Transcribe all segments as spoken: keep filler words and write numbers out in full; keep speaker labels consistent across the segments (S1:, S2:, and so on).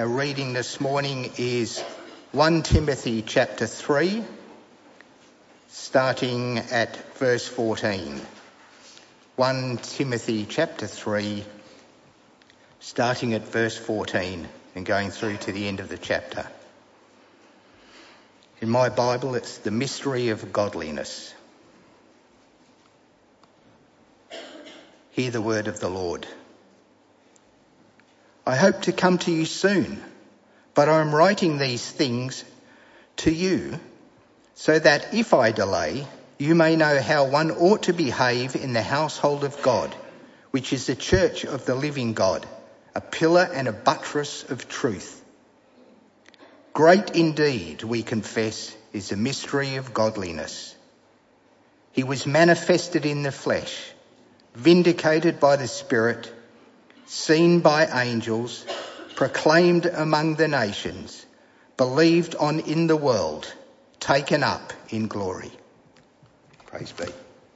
S1: Our reading this morning is First Timothy chapter three, starting at verse fourteen. First Timothy chapter three, starting at verse fourteen and going through to the end of the chapter. In my Bible, it's the mystery of godliness. Hear the word of the Lord. I hope to come to you soon, but I am writing these things to you so that if I delay, you may know how one ought to behave in the household of God, which is the church of the living God, a pillar and a buttress of truth. Great indeed, we confess, is the mystery of godliness. He was manifested in the flesh, vindicated by the Spirit, seen by angels, proclaimed among the nations, believed on in the world, taken up in glory. Praise be.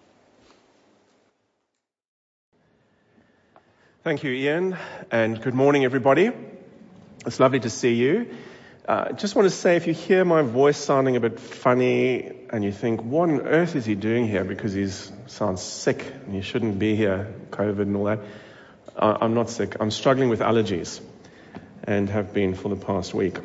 S2: Thank you, Ian, and good morning, everybody. It's lovely to see you. Uh, just want to say, if you hear my voice sounding a bit funny and you think, what on earth is he doing here because he sounds sick and he shouldn't be here, COVID and all that, uh, I'm not sick. I'm struggling with allergies and have been for the past week.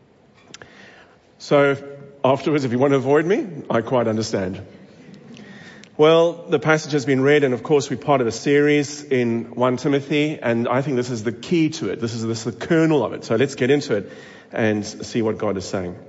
S2: So afterwards, if you want to avoid me, I quite understand. Well, the passage has been read, and of course we're part of a series in First Timothy, and I think this is the key to it. This is, this is the kernel of it. So let's get into it and see what God is saying.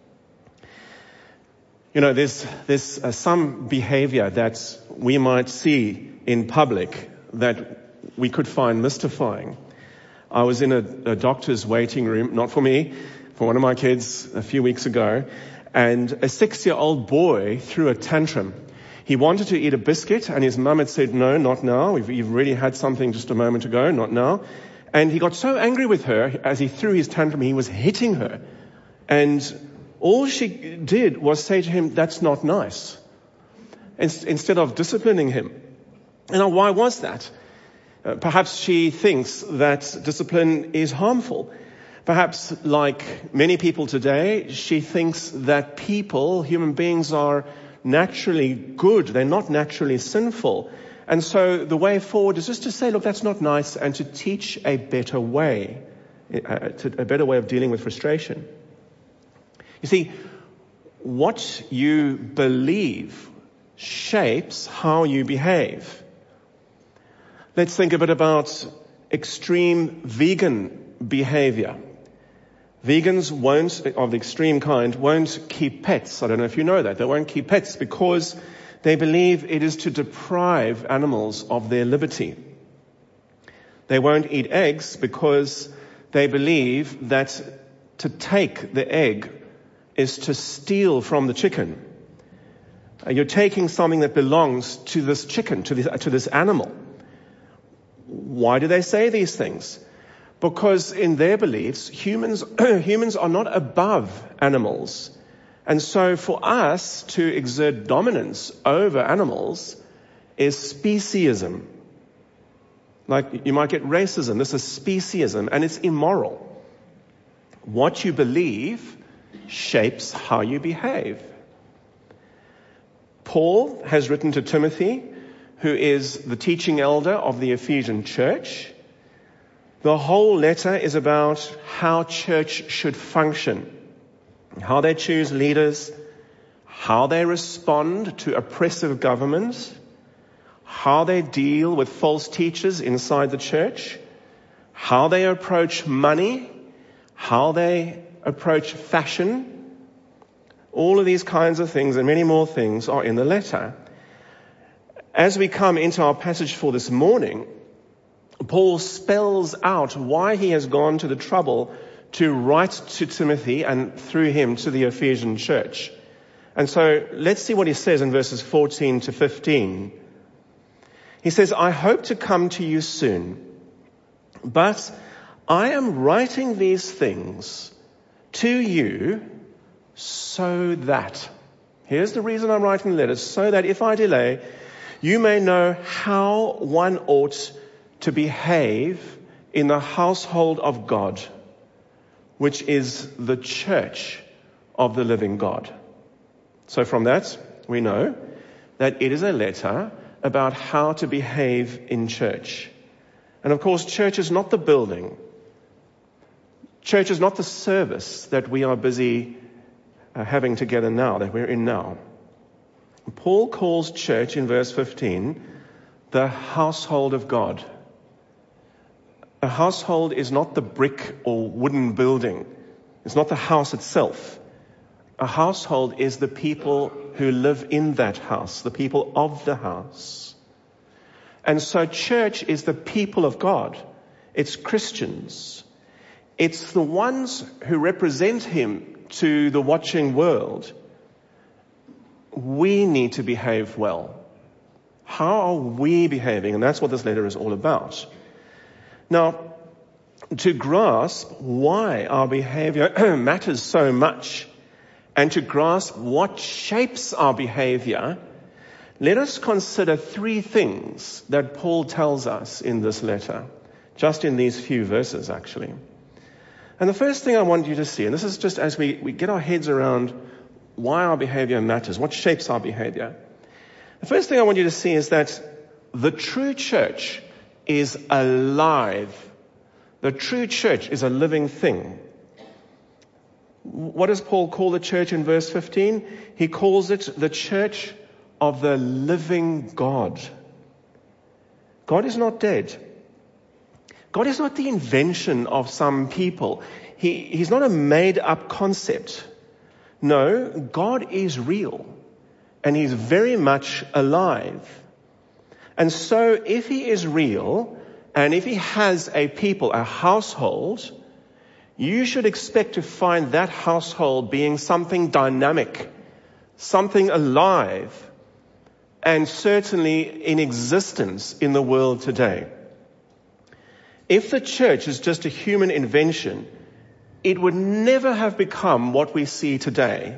S2: You know, there's, there's uh, some behavior that we might see in public that we could find mystifying. I was in a, a doctor's waiting room, not for me, for one of my kids a few weeks ago, and a six-year-old boy threw a tantrum. He wanted to eat a biscuit, and his mum had said, no, not now. We've, you've already had something just a moment ago, not now. And he got so angry with her, as he threw his tantrum, he was hitting her. And all she did was say to him, that's not nice, instead of disciplining him. And now, why was that? Uh, perhaps she thinks that discipline is harmful. Perhaps, like many people today, she thinks that people, human beings, are naturally good. They're not naturally sinful. And so the way forward is just to say, look, that's not nice, and to teach a better way, a better way of dealing with frustration. You see, what you believe shapes how you behave. Let's think a bit about extreme vegan behavior. Vegans won't, of the extreme kind, won't keep pets. I don't know if you know that. They won't keep pets because they believe it is to deprive animals of their liberty. They won't eat eggs because they believe that to take the egg is to steal from the chicken. You're taking something that belongs to this chicken, to this, to this animal. Why do they say these things? Because in their beliefs, humans, humans are not above animals. And so for us to exert dominance over animals is speciesism. Like you might get racism. This is speciesism, and it's immoral. What you believe shapes how you behave. Paul has written to Timothy, who is the teaching elder of the Ephesian church. The whole letter is about how church should function, how they choose leaders, how they respond to oppressive governments, how they deal with false teachers inside the church, how they approach money, how they approach fashion. All of these kinds of things and many more things are in the letter. As we come into our passage for this morning, Paul spells out why he has gone to the trouble to write to Timothy and through him to the Ephesian church. And so let's see what he says in verses fourteen to fifteen. He says, I hope to come to you soon, but I am writing these things to you so that, here's the reason I'm writing the letters, so that if I delay, you may know how one ought to behave in the household of God, which is the church of the living God. So from that, we know that it is a letter about how to behave in church. And of course, church is not the building. Church is not the service that we are busy uh, having together now, that we're in now. Paul calls church in verse fifteen the household of God. A household is not the brick or wooden building. It's not the house itself. A household is the people who live in that house, the people of the house. And so church is the people of God. It's Christians. It's the ones who represent him to the watching world. We need to behave well. How are we behaving? And that's what this letter is all about. Now, to grasp why our behavior matters so much, and to grasp what shapes our behavior, let us consider three things that Paul tells us in this letter, just in these few verses actually. And the first thing I want you to see, and this is just as we, we get our heads around why our behavior matters, what shapes our behavior. The first thing I want you to see is that the true church is alive. The true church is a living thing. What does Paul call the church in verse fifteen? He calls it the church of the living God. God is not dead. God is not the invention of some people. He, he's not a made-up concept. No, God is real, and he's very much alive. And so if he is real, and if he has a people, a household, you should expect to find that household being something dynamic, something alive, and certainly in existence in the world today. If the church is just a human invention, it would never have become what we see today.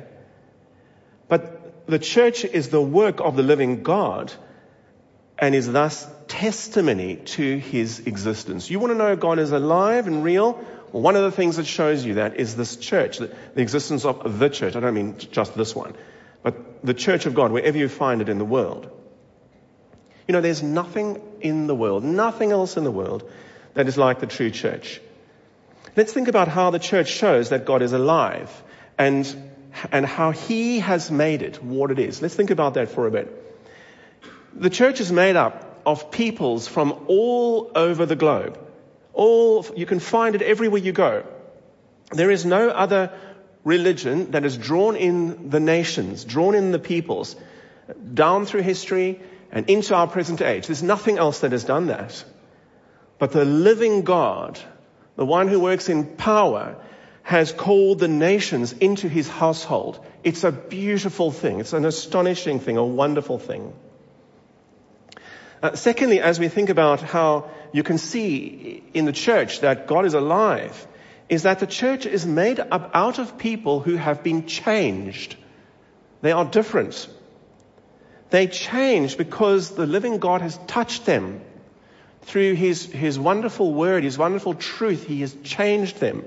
S2: But the church is the work of the living God and is thus testimony to his existence. You want to know God is alive and real? Well, one of the things that shows you that is this church, the, the existence of the church. I don't mean just this one, but the church of God, wherever you find it in the world. You know, there's nothing in the world, nothing else in the world that is like the true church. Let's think about how the church shows that God is alive and, and how he has made it what it is. Let's think about that for a bit. The church is made up of peoples from all over the globe. All, you can find it everywhere you go. There is no other religion that has drawn in the nations, drawn in the peoples, down through history and into our present age. There's nothing else that has done that. But the living God, the one who works in power, has called the nations into his household. It's a beautiful thing. It's an astonishing thing, a wonderful thing. Uh, secondly, as we think about how you can see in the church that God is alive, is that the church is made up out of people who have been changed. They are different. They change because the living God has touched them. Through his, his wonderful word, his wonderful truth, he has changed them.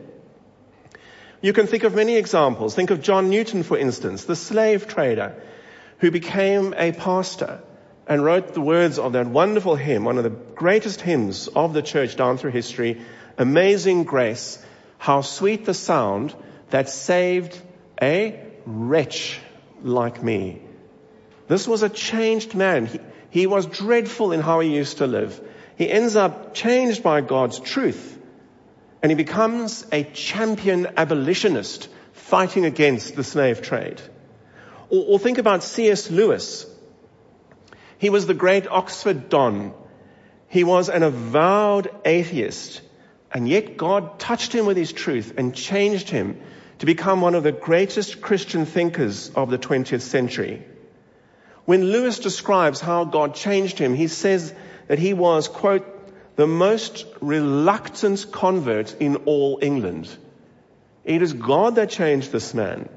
S2: You can think of many examples. Think of John Newton, for instance, the slave trader who became a pastor and wrote the words of that wonderful hymn, one of the greatest hymns of the church down through history, Amazing Grace, how sweet the sound that saved a wretch like me. This was a changed man. He, he was dreadful in how he used to live. He ends up changed by God's truth, and he becomes a champion abolitionist fighting against the slave trade. Or, or think about C S Lewis. He was the great Oxford Don. He was an avowed atheist, and yet God touched him with his truth and changed him to become one of the greatest Christian thinkers of the twentieth century. When Lewis describes how God changed him, he says that he was, quote, the most reluctant convert in all England. It is God that changed this man.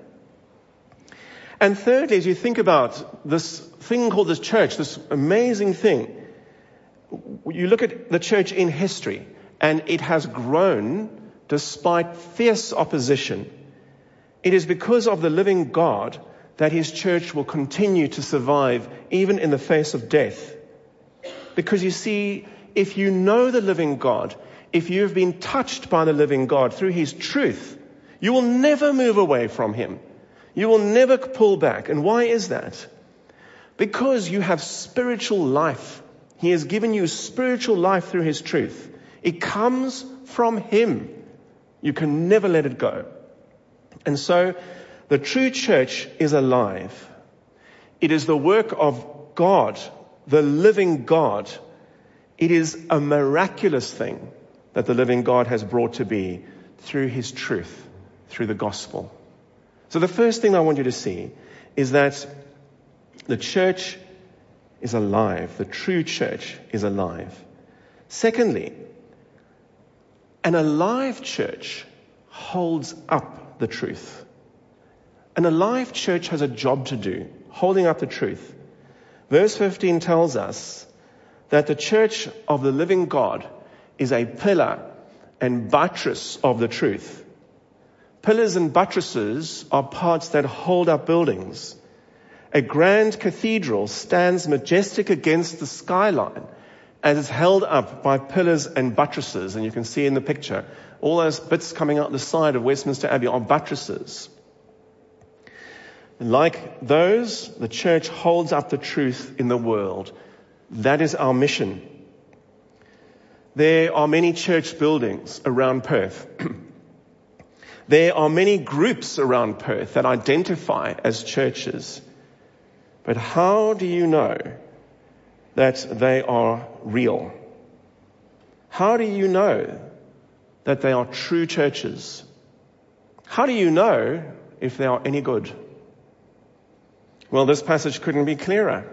S2: And thirdly, as you think about this thing called the church, this amazing thing, you look at the church in history, and it has grown despite fierce opposition, it is because of the living God that his church will continue to survive even in the face of death. Because you see, if you know the living God, if you have been touched by the living God through his truth, you will never move away from him. You will never pull back. And why is that? Because you have spiritual life. He has given you spiritual life through his truth. It comes from him. You can never let it go. And so the true church is alive. It is the work of God, the living God. It is a miraculous thing that the living God has brought to be through his truth, through the gospel. So the first thing I want you to see is that the church is alive. The true church is alive. Secondly, an alive church holds up the truth. An alive church has a job to do, holding up the truth. Verse fifteen tells us that the church of the living God is a pillar and buttress of the truth. Pillars and buttresses are parts that hold up buildings. A grand cathedral stands majestic against the skyline as it's held up by pillars and buttresses. And you can see in the picture, all those bits coming out the side of Westminster Abbey are buttresses. Like those, the church holds up the truth in the world. That is our mission. There are many church buildings around Perth. There are many groups around Perth that identify as churches. But how do you know that they are real? How do you know that they are true churches? How do you know if they are any good? Well, this passage couldn't be clearer.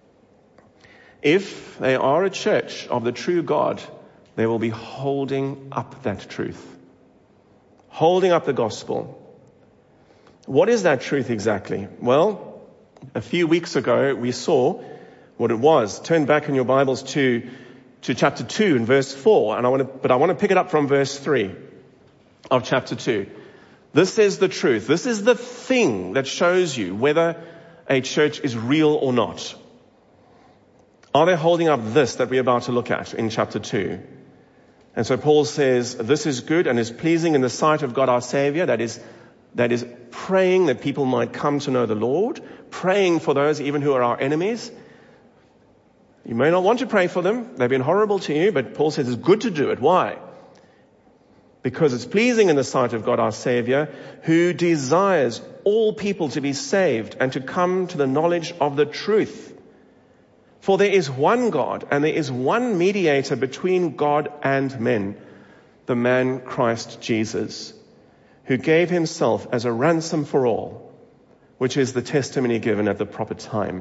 S2: If they are a church of the true God, they will be holding up that truth. Holding up the gospel. What is that truth exactly? Well, a few weeks ago we saw what it was. Turn back in your Bibles to, to chapter two and verse four, and I want to, but I want to pick it up from verse three of chapter two. This is the truth. This is the thing that shows you whether a church is real or not. Are they holding up this that we're about to look at in chapter two? And so Paul says, this is good and is pleasing in the sight of God our Savior. That is, that is praying that people might come to know the Lord, praying for those even who are our enemies. You may not want to pray for them. They've been horrible to you, but Paul says it's good to do it. Why? Because it's pleasing in the sight of God our Savior, who desires all people to be saved and to come to the knowledge of the truth. For there is one God, and there is one mediator between God and men, the man Christ Jesus, who gave himself as a ransom for all, which is the testimony given at the proper time.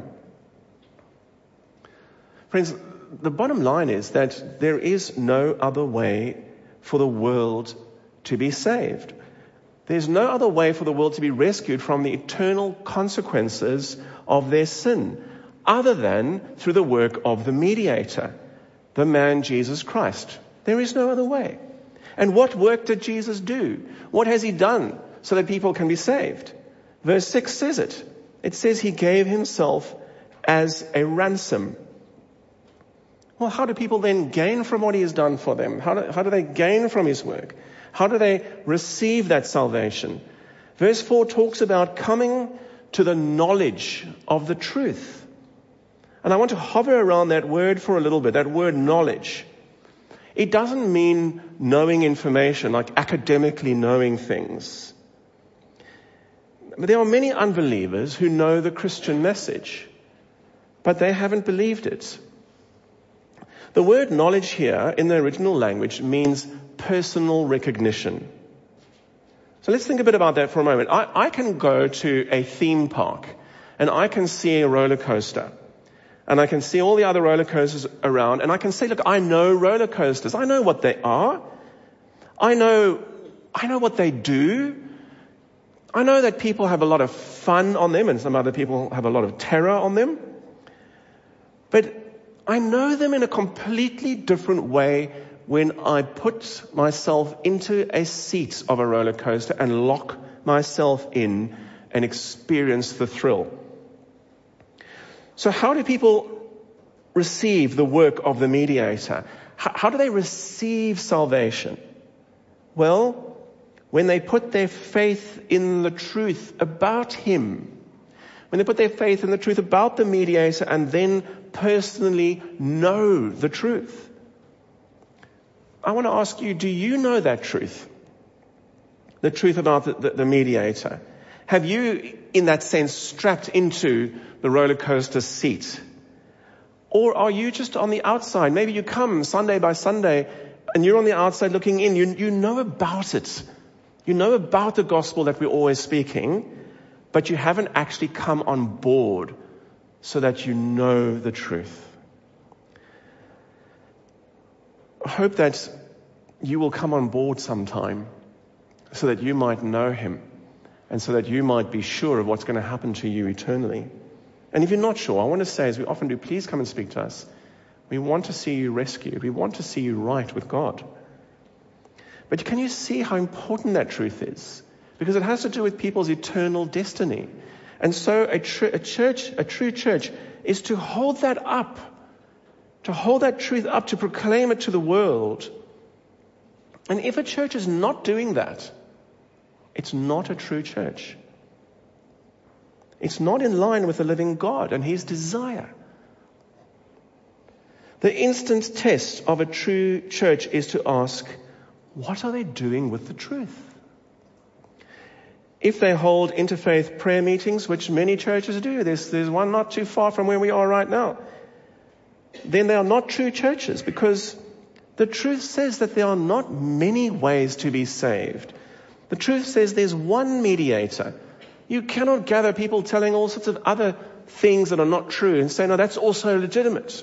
S2: Friends, the bottom line is that there is no other way for the world to be saved. There's no other way for the world to be rescued from the eternal consequences of their sin, other than through the work of the mediator, the man Jesus Christ. There is no other way. And what work did Jesus do? What has he done so that people can be saved? Verse six says it. It says he gave himself as a ransom. Well, how do people then gain from what he has done for them? How do, how do they gain from his work? How do they receive that salvation? Verse four talks about coming to the knowledge of the truth. And I want to hover around that word for a little bit, that word knowledge. It doesn't mean knowing information, like academically knowing things. But there are many unbelievers who know the Christian message, but they haven't believed it. The word knowledge here in the original language means personal recognition. So let's think a bit about that for a moment. I, I can go to a theme park and I can see a roller coaster. And I can see all the other roller coasters around, and I can say, look, I know roller coasters. I know what they are. I know, I know what they do. I know that people have a lot of fun on them, and some other people have a lot of terror on them. But I know them in a completely different way when I put myself into a seat of a roller coaster and lock myself in and experience the thrill. So how do people receive the work of the mediator? How, how do they receive salvation? Well, when they put their faith in the truth about him, when they put their faith in the truth about the mediator and then personally know the truth. I want to ask you, do you know that truth? The truth about the, the, the mediator. Have you, in that sense, strapped into the roller coaster seat? Or are you just on the outside? Maybe you come Sunday by Sunday and you're on the outside looking in. You, you know about it. You know about the gospel that we're always speaking, but you haven't actually come on board so that you know the truth. I hope that you will come on board sometime so that you might know him and so that you might be sure of what's going to happen to you eternally. And if you're not sure, I want to say, as we often do, please come and speak to us. We want to see you rescued. We want to see you right with God. But can you see how important that truth is? Because it has to do with people's eternal destiny. And so a, tr- a church, a true church, is to hold that up, to hold that truth up, to proclaim it to the world. And if a church is not doing that, it's not a true church. It's not in line with the living God and his desire. The instant test of a true church is to ask, what are they doing with the truth? If they hold interfaith prayer meetings, which many churches do, there's, there's one not too far from where we are right now, then they are not true churches, because the truth says that there are not many ways to be saved. The truth says there's one mediator. You cannot gather people telling all sorts of other things that are not true and say, no, that's also legitimate.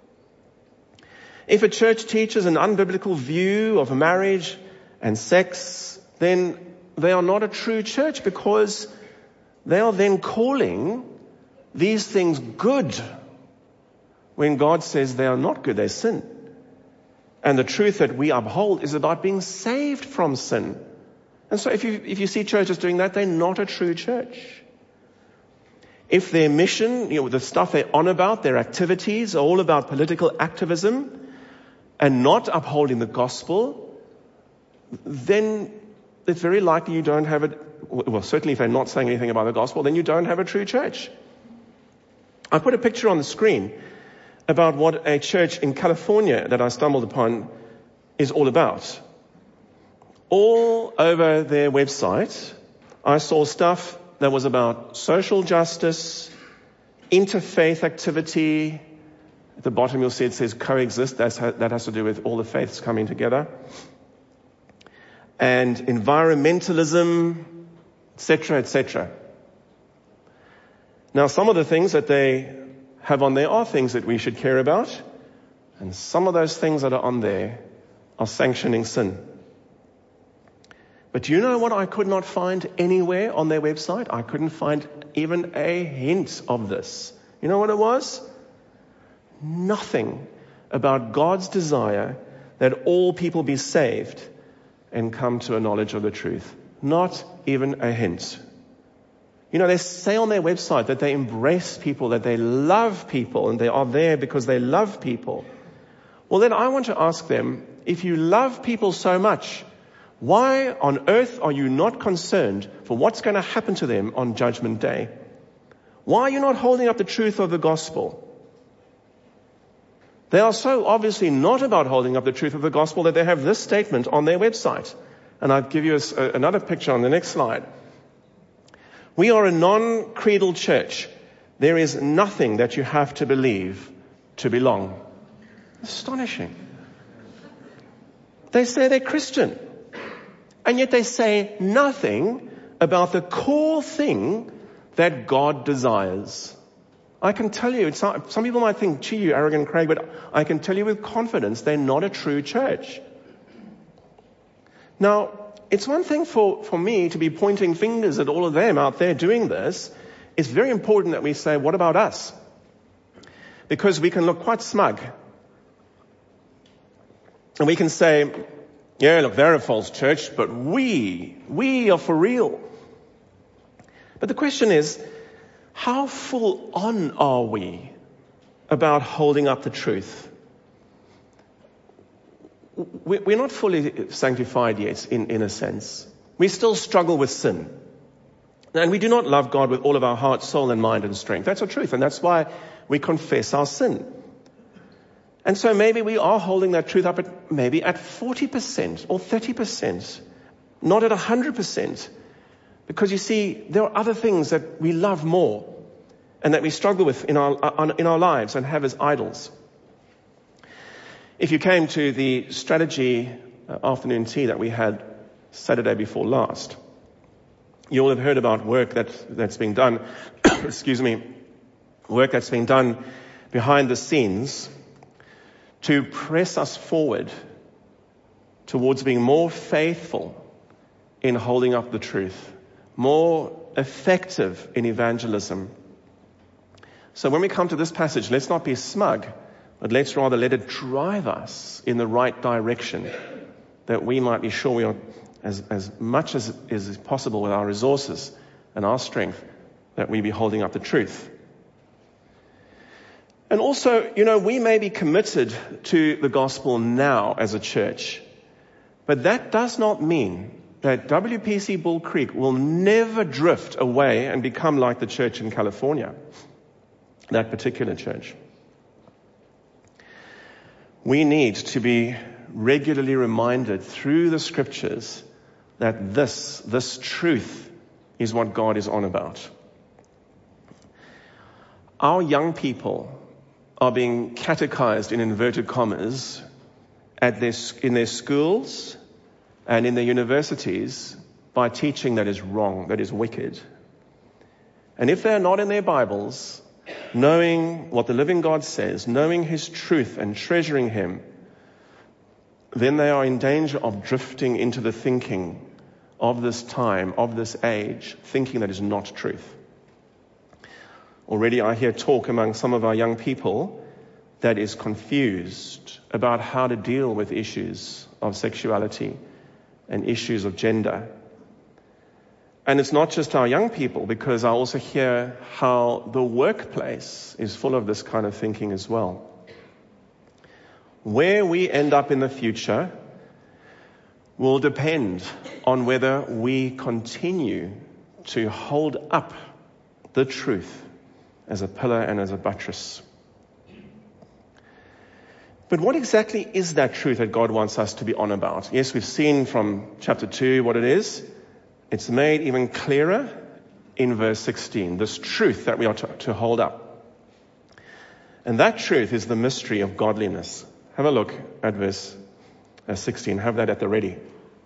S2: If a church teaches an unbiblical view of marriage and sex, then they are not a true church, because they are then calling these things good when God says they are not good, they're sin. And the truth that we uphold is about being saved from sin. And so if you, if you see churches doing that, they're not a true church. If their mission, you know, the stuff they're on about, their activities are all about political activism and not upholding the gospel, then it's very likely you don't have it. Well, certainly if they're not saying anything about the gospel, then you don't have a true church. I put a picture on the screen about what a church in California that I stumbled upon is all about. All over their website, I saw stuff that was about social justice, interfaith activity. At the bottom you'll see it says coexist. That's ha- that has to do with all the faiths coming together. And environmentalism, et cetera, et cetera. Now, some of the things that they have on there are things that we should care about, and some of those things that are on there are sanctioning sin. But do you know what I could not find anywhere on their website? I couldn't find even a hint of this. You know what it was? Nothing about God's desire that all people be saved and come to a knowledge of the truth. Not even a hint. You know, they say on their website that they embrace people, that they love people, and they are there because they love people. Well, then I want to ask them, if you love people so much, why on earth are you not concerned for what's going to happen to them on Judgment Day? Why are you not holding up the truth of the gospel? They are so obviously not about holding up the truth of the gospel that they have this statement on their website. And I'll give you a, another picture on the next slide. We are a non-creedal church. There is nothing that you have to believe to belong. Astonishing. They say they're Christian, and yet they say nothing about the core thing that God desires. I can tell you, it's not, some people might think, gee, you arrogant Craig, but I can tell you with confidence they're not a true church. Now, it's one thing for, for me to be pointing fingers at all of them out there doing this. It's very important that we say, what about us? Because we can look quite smug. And we can say, yeah, look, they're a false church, but we, we are for real. But the question is, how full on are we about holding up the truth? We're not fully sanctified yet, in, in a sense. We still struggle with sin. And we do not love God with all of our heart, soul, and mind and strength. That's the truth. And that's why we confess our sin. And so maybe we are holding that truth up at maybe at forty percent or thirty percent, not at one hundred percent. Because you see, there are other things that we love more and that we struggle with in our, in our lives and have as idols. If you came to the strategy afternoon tea that we had Saturday before last, you all have heard about work that, that's being done, excuse me, work that's being done behind the scenes to press us forward towards being more faithful in holding up the truth, more effective in evangelism. So when we come to this passage, let's not be smug, but let's rather let it drive us in the right direction, that we might be sure we are, as, as much as is possible with our resources and our strength, that we be holding up the truth. And also, you know, we may be committed to the gospel now as a church, but that does not mean that W P C Bull Creek will never drift away and become like the church in California, that particular church. We need to be regularly reminded through the scriptures that this, this truth is what God is on about. Our young people are being catechized, in inverted commas, at their, in their schools and in their universities by teaching that is wrong, that is wicked. And if they're not in their Bibles, knowing what the living God says, knowing His truth and treasuring Him, then they are in danger of drifting into the thinking of this time, of this age, thinking that is not truth. Already I hear talk among some of our young people that is confused about how to deal with issues of sexuality and issues of gender. And it's not just our young people, because I also hear how the workplace is full of this kind of thinking as well. Where we end up in the future will depend on whether we continue to hold up the truth as a pillar and as a buttress. But what exactly is that truth that God wants us to be on about? Yes, we've seen from chapter two what it is. It's made even clearer in verse sixteen, this truth that we are to, to hold up. And that truth is the mystery of godliness. Have a look at verse sixteen. Have that at the ready.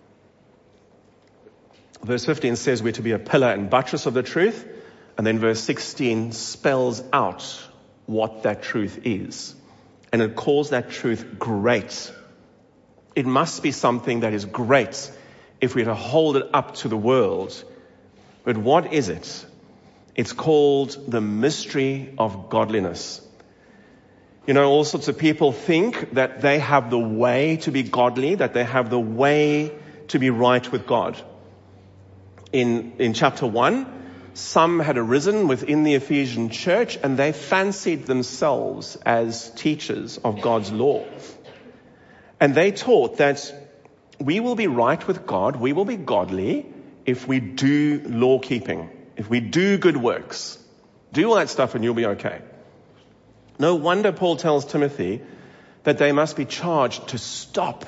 S2: Verse fifteen says we're to be a pillar and buttress of the truth. And then verse sixteen spells out what that truth is. And it calls that truth great. It must be something that is great if we're to hold it up to the world. But what is it? It's called the mystery of godliness. You know, all sorts of people think that they have the way to be godly, that they have the way to be right with God. In, in chapter one, some had arisen within the Ephesian church and they fancied themselves as teachers of God's law. And they taught that we will be right with God, we will be godly if we do law keeping, if we do good works. Do all that stuff and you'll be okay. No wonder Paul tells Timothy that they must be charged to stop.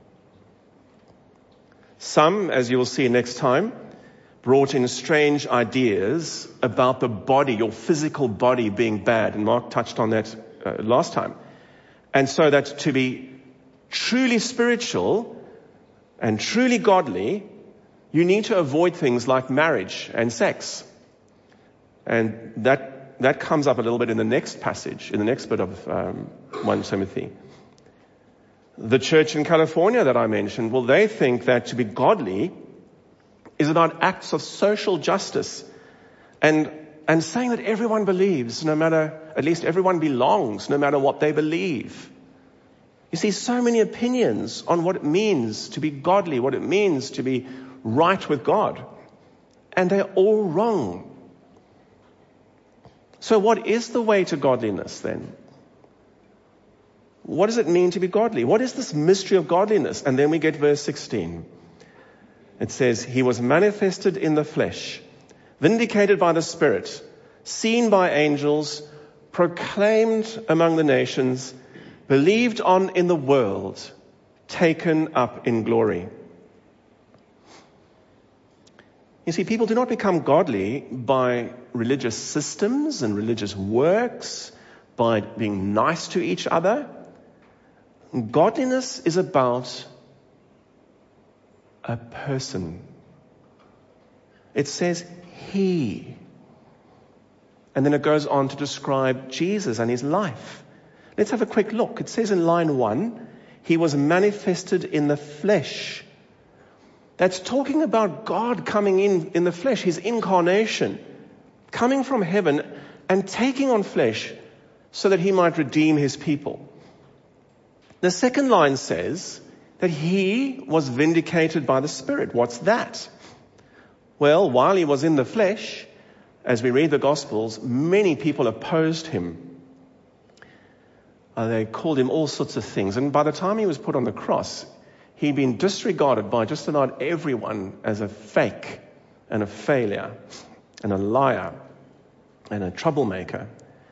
S2: Some, as you will see next time, brought in strange ideas about the body, your physical body being bad. And Mark touched on that uh, last time. And so that to be truly spiritual and truly godly, you need to avoid things like marriage and sex. And that that comes up a little bit in the next passage, in the next bit of um, First Timothy. The church in California that I mentioned, well, they think that to be godly is about acts of social justice and and saying that everyone believes, no matter, at least everyone belongs, no matter what they believe. You see, so many opinions on what it means to be godly, what it means to be right with God. And they're all wrong. So what is the way to godliness then? What does it mean to be godly? What is this mystery of godliness? And then we get verse sixteen. It says, he was manifested in the flesh, vindicated by the Spirit, seen by angels, proclaimed among the nations, believed on in the world, taken up in glory. You see, people do not become godly by religious systems and religious works, by being nice to each other. Godliness is about a person. It says he. And then it goes on to describe Jesus and his life. Let's have a quick look. It says in line one, he was manifested in the flesh. That's talking about God coming in in the flesh, his incarnation, coming from heaven and taking on flesh so that he might redeem his people. The second line says that he was vindicated by the Spirit. What's that? Well, while he was in the flesh, as we read the Gospels, many people opposed him. Uh, they called him all sorts of things. And by the time he was put on the cross, he'd been disregarded by just about everyone as a fake and a failure and a liar and a troublemaker.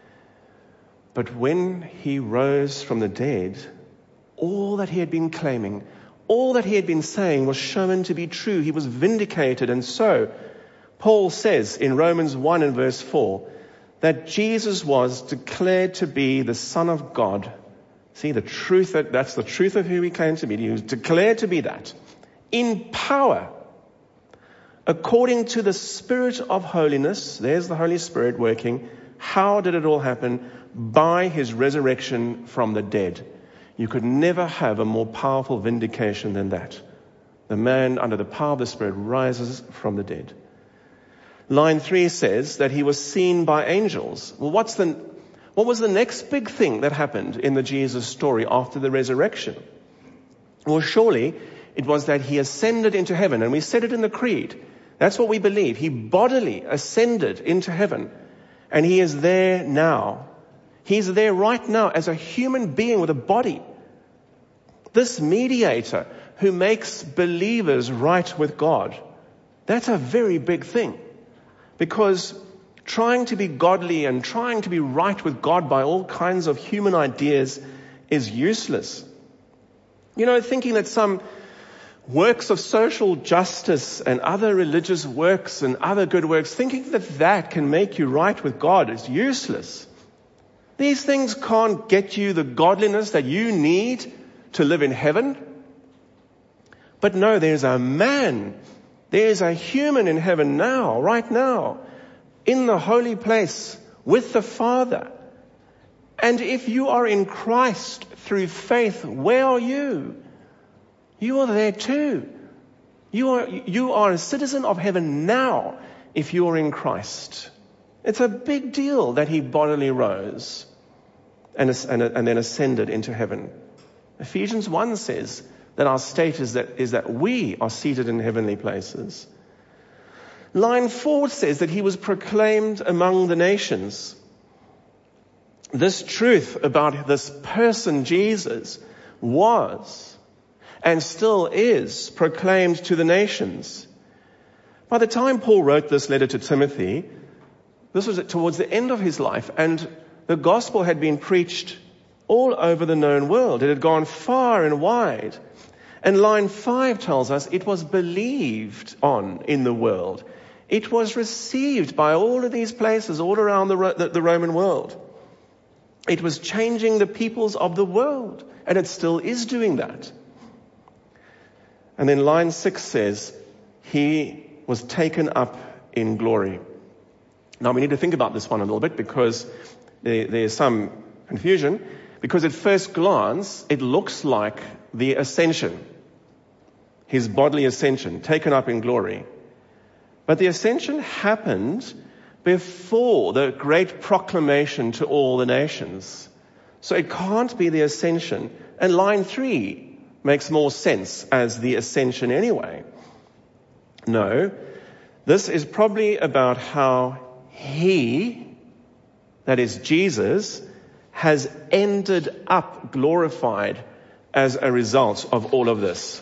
S2: But when he rose from the dead, all that he had been claiming, all that he had been saying was shown to be true. He was vindicated. And so, Paul says in Romans one and verse four, that Jesus was declared to be the Son of God. See, the truth, that, that's the truth of who he came to be. He was declared to be that. In power, according to the Spirit of holiness. There's the Holy Spirit working. How did it all happen? By his resurrection from the dead. You could never have a more powerful vindication than that. The man under the power of the Spirit rises from the dead. Line three says that he was seen by angels. Well, what's the, what was the next big thing that happened in the Jesus story after the resurrection? Well, surely it was that he ascended into heaven. And we said it in the creed. That's what we believe. He bodily ascended into heaven. And he is there now. He's there right now as a human being with a body. This mediator who makes believers right with God. That's a very big thing. Because trying to be godly and trying to be right with God by all kinds of human ideas is useless. You know, thinking that some works of social justice and other religious works and other good works, thinking that that can make you right with God is useless. These things can't get you the godliness that you need to live in heaven. But no, there's a man, there's a human in heaven now, right now, in the holy place with the Father. And if you are in Christ through faith, where are you? You are there too. You are, you are a citizen of heaven now if you are in Christ. It's a big deal that he bodily rose and, and, and then ascended into heaven. Ephesians one says that our state is that, is that we are seated in heavenly places. Line four says that he was proclaimed among the nations. This truth about this person, Jesus, was and still is proclaimed to the nations. By the time Paul wrote this letter to Timothy, this was towards the end of his life, and the gospel had been preached all over the known world. It had gone far and wide. And line five tells us it was believed on in the world. It was received by all of these places all around the, the, the Roman world. It was changing the peoples of the world, and it still is doing that. And then line six says, he was taken up in glory. Now we need to think about this one a little bit because there, there's some confusion. Because at first glance, it looks like the ascension. His bodily ascension, taken up in glory. But the ascension happened before the great proclamation to all the nations. So it can't be the ascension And line three makes more sense as the ascension anyway. No, this is probably about how he, that is Jesus, has ended up glorified as a result of all of this.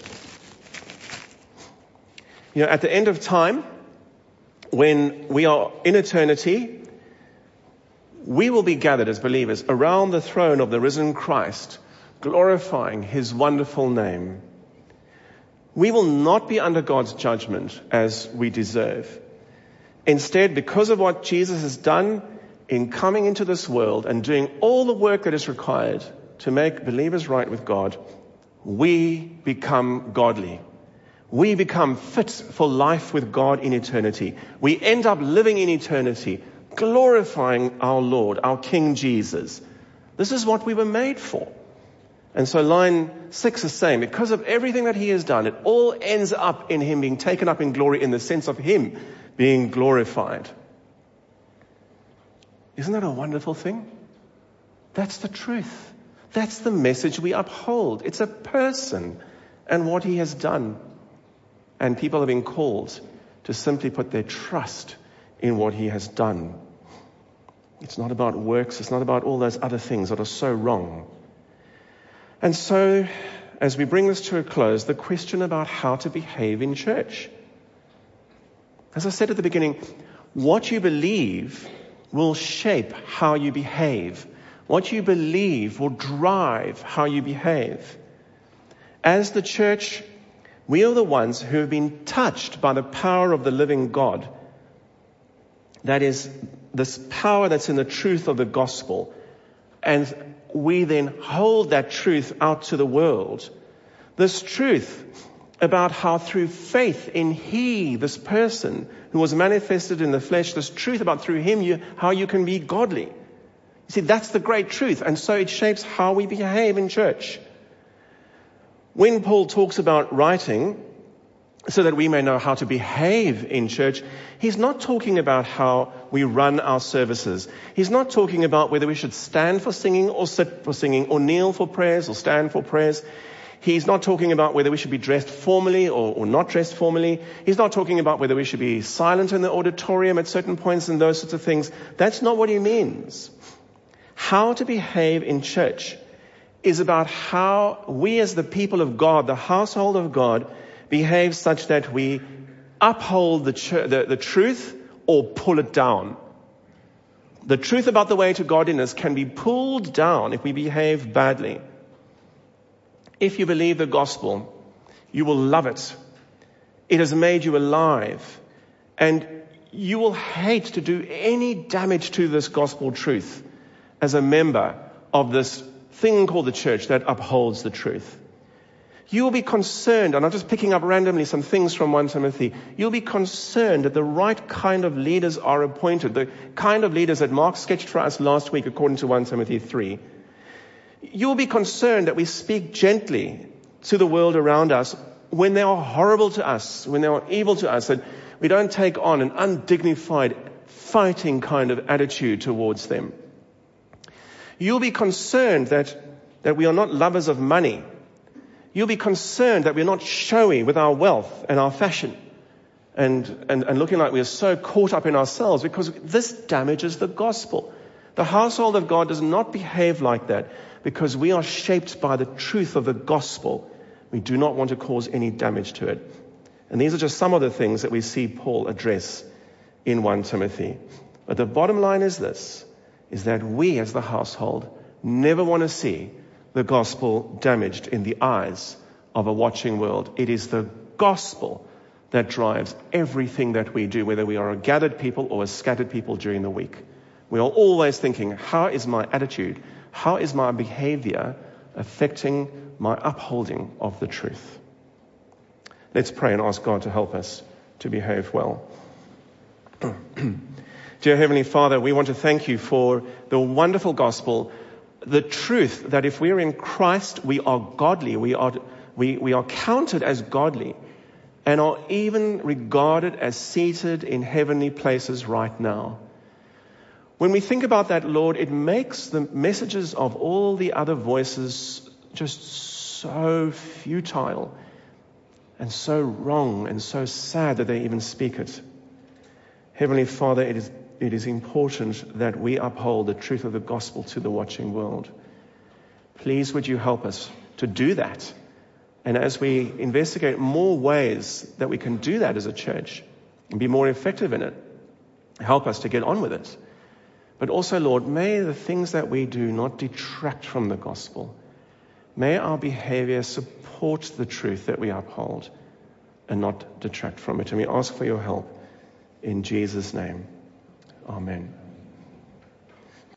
S2: You know, at the end of time, when we are in eternity, we will be gathered as believers around the throne of the risen Christ, glorifying his wonderful name. We will not be under God's judgment as we deserve. Instead, because of what Jesus has done in coming into this world and doing all the work that is required to make believers right with God, we become godly. We become fit for life with God in eternity. We end up living in eternity, glorifying our Lord, our King Jesus. This is what we were made for. And so line six is saying, because of everything that he has done, it all ends up in him being taken up in glory in the sense of him being glorified. Isn't that a wonderful thing? That's the truth. That's the message we uphold. It's a person and what he has done. And people have been called to simply put their trust in what he has done. It's not about works. It's not about all those other things that are so wrong. And so, as we bring this to a close, the question about how to behave in church. As I said at the beginning, what you believe will shape how you behave. What you believe will drive how you behave. As the church, we are the ones who have been touched by the power of the living God. That is, this power that's in the truth of the gospel. And we then hold that truth out to the world. This truth about how through faith in he, this person who was manifested in the flesh, this truth about through him, you, how you can be godly. You see, that's the great truth. And so it shapes how we behave in church. When Paul talks about writing so that we may know how to behave in church, he's not talking about how we run our services. He's not talking about whether we should stand for singing or sit for singing or kneel for prayers or stand for prayers. He's not talking about whether we should be dressed formally or, or not dressed formally. He's not talking about whether we should be silent in the auditorium at certain points and those sorts of things. That's not what he means. How to behave in church is about how we as the people of God, the household of God, behave such that we uphold the, ch- the, the truth or pull it down. The truth about the way to godliness can be pulled down if we behave badly. If you believe the gospel, you will love it. It has made you alive. And you will hate to do any damage to this gospel truth as a member of this thing called the church that upholds the truth. You will be concerned, and I'm just picking up randomly some things from First Timothy. You'll be concerned that the right kind of leaders are appointed, the kind of leaders that Mark sketched for us last week according to First Timothy three. You'll be concerned that we speak gently to the world around us when they are horrible to us, when they are evil to us, that we don't take on an undignified, fighting kind of attitude towards them. You'll be concerned that, that we are not lovers of money. You'll be concerned that we're not showy with our wealth and our fashion and, and, and looking like we're so caught up in ourselves, because this damages the gospel. The household of God does not behave like that because we are shaped by the truth of the gospel. We do not want to cause any damage to it. And these are just some of the things that we see Paul address in First Timothy. But the bottom line is this, is that we as the household never want to see the gospel damaged in the eyes of a watching world. It is the gospel that drives everything that we do, whether we are a gathered people or a scattered people during the week. We are always thinking, how is my attitude, how is my behavior affecting my upholding of the truth? Let's pray and ask God to help us to behave well. Dear Heavenly Father, we want to thank you for the wonderful gospel, the truth that if we are in Christ, we are godly, we are, we, we are counted as godly, and are even regarded as seated in heavenly places right now. When we think about that, Lord, it makes the messages of all the other voices just so futile and so wrong and so sad that they even speak it. Heavenly Father, it is, it is important that we uphold the truth of the gospel to the watching world. Please would you help us to do that? And as we investigate more ways that we can do that as a church and be more effective in it, help us to get on with it. But also, Lord, may the things that we do not detract from the gospel. May our behavior support the truth that we uphold and not detract from it. And we ask for your help in Jesus' name. Amen.